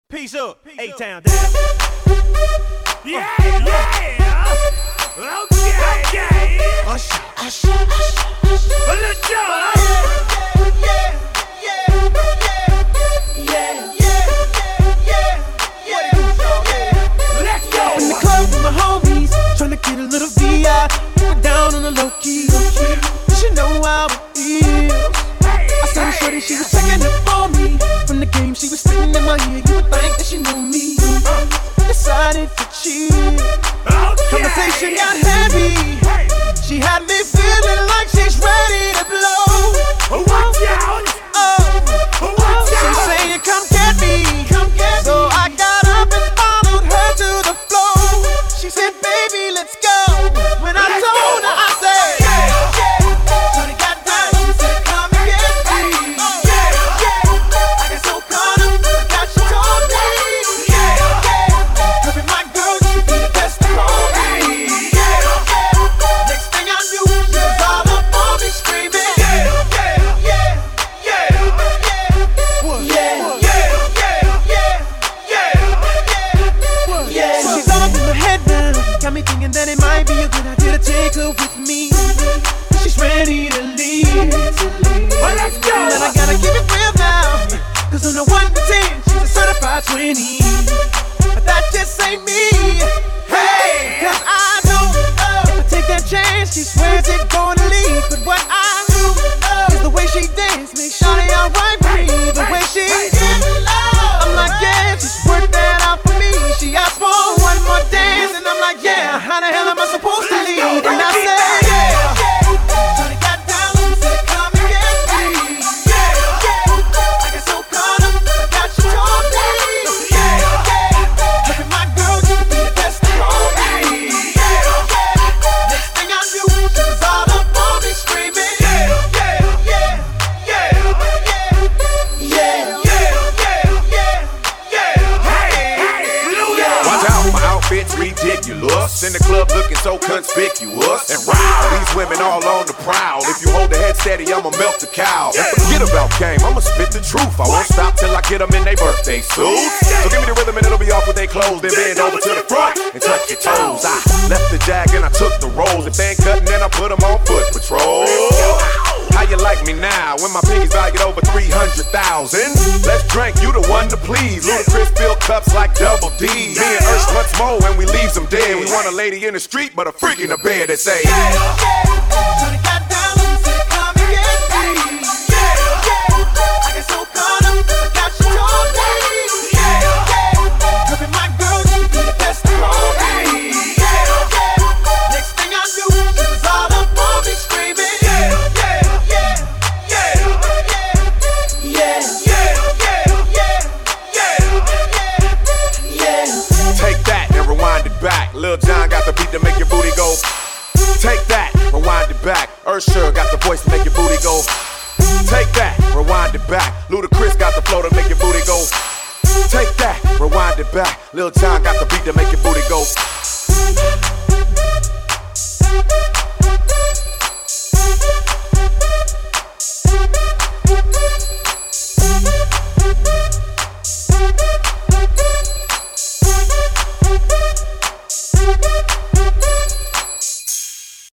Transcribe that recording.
Peace up, A-Town down. Yeah. Okay. Hush. Let's go. In the club with my homies, tryna get a little VI. We're down on the low key. She know how it feels. I saw her shorty, she was checking up on me. From the game, she was spitting in my ear. You would think that she knew me. Decided to cheat. Conversation got heavy. She had me feeling like she's ready to blow. Watch out! She's saying, come get me. So I got up and followed her to the floor. She said, baby, let's go. When I told her, I said, shorty got down, she said, come and get me. I got so caught up, forgot she told me. Her be my girl, she be the best of me. Next thing I knew, she was all up on me screaming. She's all up in my head now, got me thinking that it might be a good idea to take her with me. She's ready to leave. Well, let's go. And I gotta keep it real now, cause on the 1 to 10, she's a certified 20. But that just ain't me. Hey, cause I know if I take that chance, she swears it's gonna leave. But what I knew is the way she dance makes shawty alright with me. The way she I'm like, yeah, just work that out for me. She asked for one more dance, and I'm like, yeah, how the hell am I supposed to leave? And I said, shawty got down, said, come and get me. I got so caught up, forgot she told me. Look at my girl, she be the best of me. Next thing I knew, she was all up on me screaming. Watch out, my outfit's ridiculous. In the club looking so conspicuous. And wow, these women all on the prowl. If you hold the head steady, I'ma melt the cow. And forget about game, I'ma spit the truth. I won't stop till I get them in their birthday suits. So give me the rhythm and it'll be off with their clothes. Then bend over to the front and touch your toes. I left the jag and I took the rolls. If they ain't cutting, then I put them on foot patrol. How you like me now when my pinkies valued over 300,000? Let's drink, you the one to please. Ludacris fill cups like double D. Me and Ursh once more when we leave them dead. We want a lady in the street, but a freak in the bed that say, Shawty got down, said, come and get me. I got so caught up, forgot she told me. Her be my girl, she be the best of me. Next thing I knew, she was all up on me screaming. take that and rewind it back. Lil Jon got the beat to make your booty go. Take that, rewind it back. Usher got the voice to make your booty go. Take that, rewind it back. Ludacris got the flow to make your booty go. Take that, rewind it back. Lil Jon got the beat to make your booty go.